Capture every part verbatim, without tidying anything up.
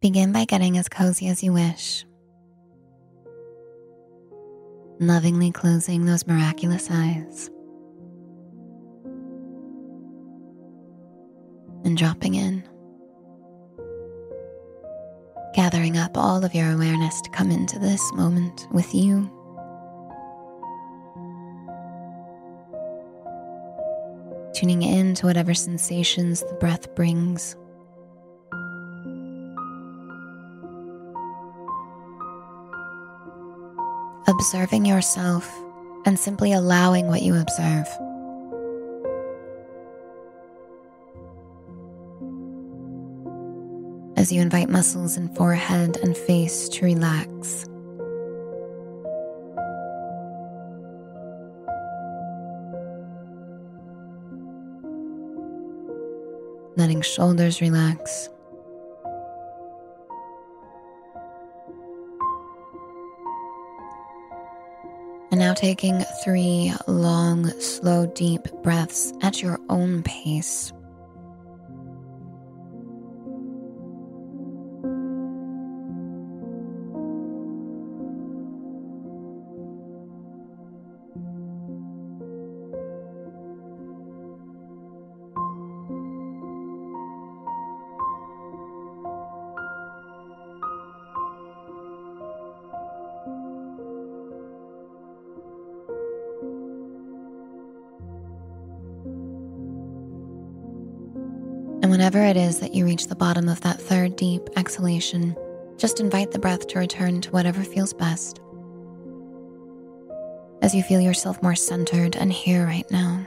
Begin by getting as cozy as you wish, lovingly closing those miraculous eyes and dropping in, gathering up all of your awareness to come into this moment with you. Tuning in to whatever sensations the breath brings. Observing yourself and simply allowing what you observe. As you invite muscles in forehead and face to relax. Letting shoulders relax. And now taking three long, slow, deep breaths at your own pace. And whenever it is that you reach the bottom of that third deep exhalation, just invite the breath to return to whatever feels best. As you feel yourself more centered and here right now.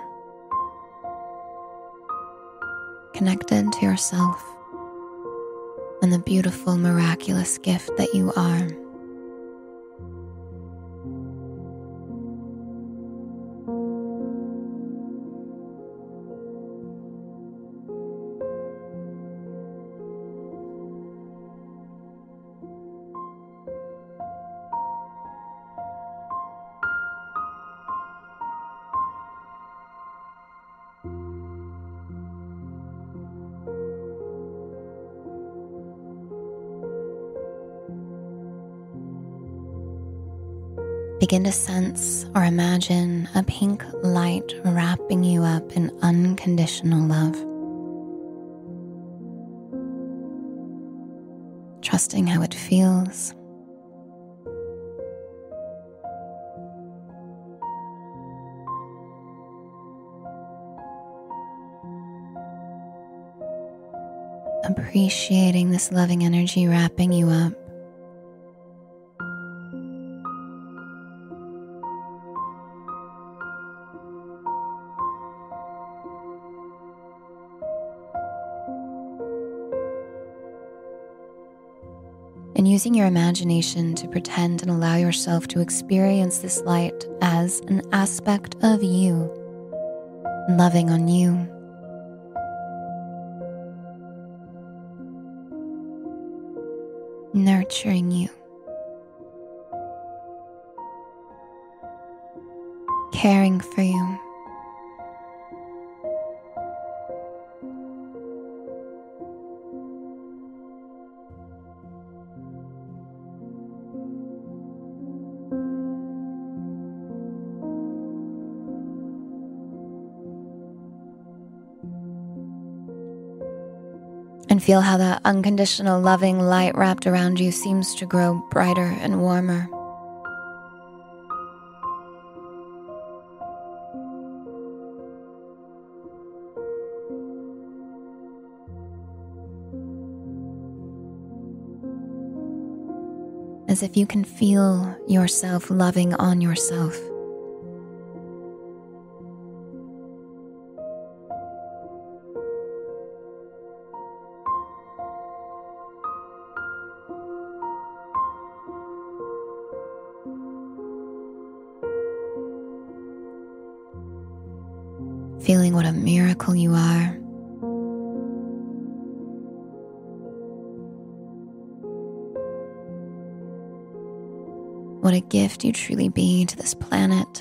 Connected to yourself and the beautiful, miraculous gift that you are. Begin to sense or imagine a pink light wrapping you up in unconditional love. Trusting how it feels. Appreciating this loving energy wrapping you up. And using your imagination to pretend and allow yourself to experience this light as an aspect of you, loving on you. Nurturing you. Caring for you. And feel how that unconditional loving light wrapped around you seems to grow brighter and warmer. As if you can feel yourself loving on yourself. Feeling what a miracle you are. What a gift you truly be to this planet.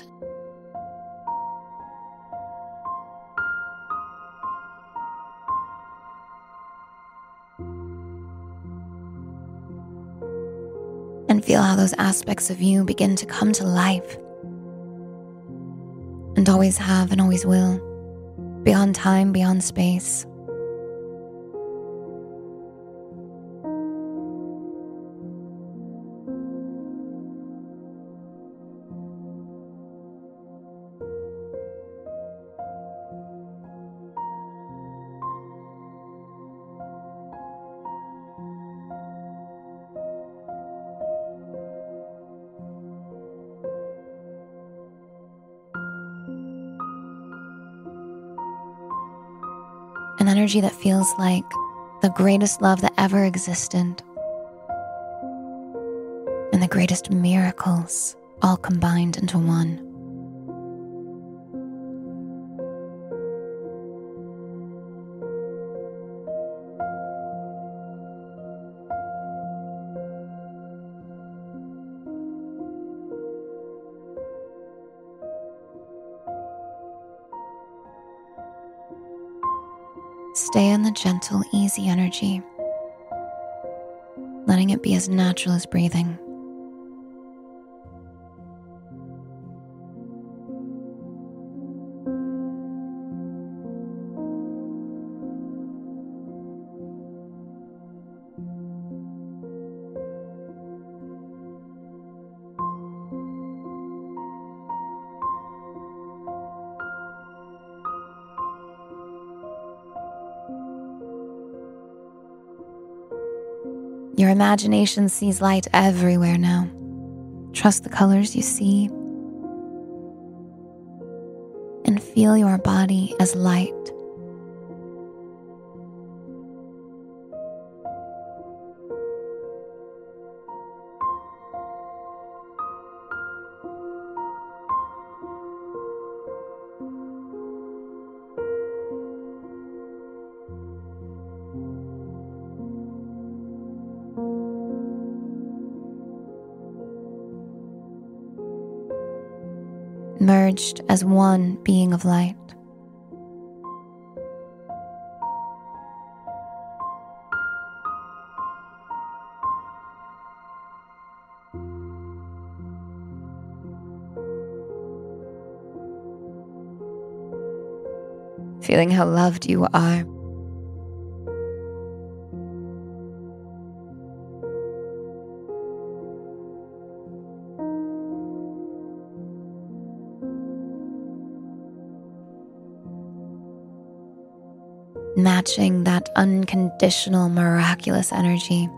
and feel how those aspects of you begin to come to life, and always have and always will, beyond time, beyond space. An energy that feels like the greatest love that ever existed, and the greatest miracles all combined into one. Stay in the gentle, easy energy, letting it be as natural as breathing. Your imagination sees light everywhere now. Trust the colors you see and feel your body as light. Merged as one being of light. Feeling how loved you are. Matching that unconditional, miraculous energy.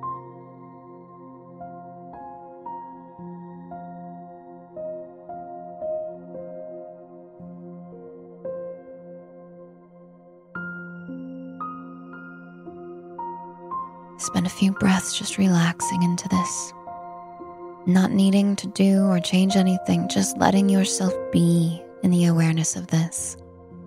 Spend a few breaths just relaxing into this, not needing to do or change anything, just letting yourself be in the awareness of this.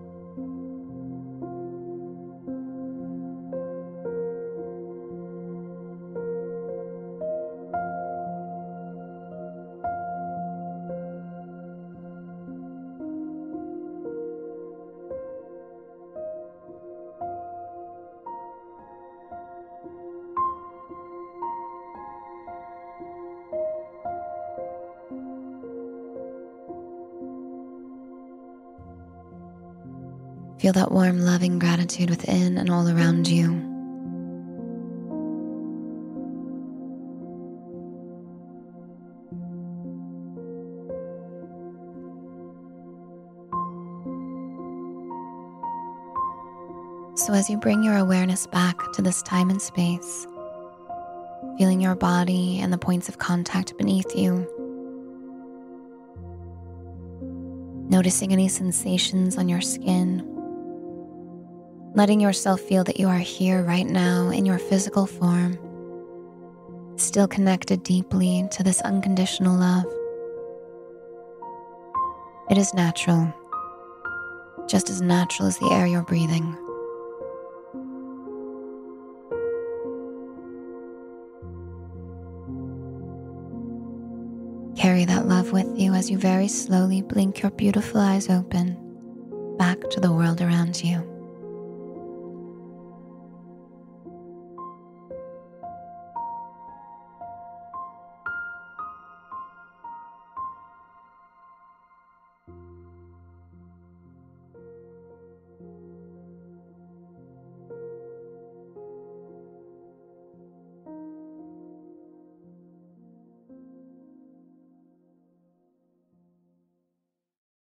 Feel that warm, loving gratitude within and all around you. So as you bring your awareness back to this time and space, feeling your body and the points of contact beneath you, noticing any sensations on your skin, letting yourself feel that you are here right now in your physical form, still connected deeply to this unconditional love. It is natural, just as natural as the air you're breathing. Carry that love with you as you very slowly blink your beautiful eyes open back to the world around you.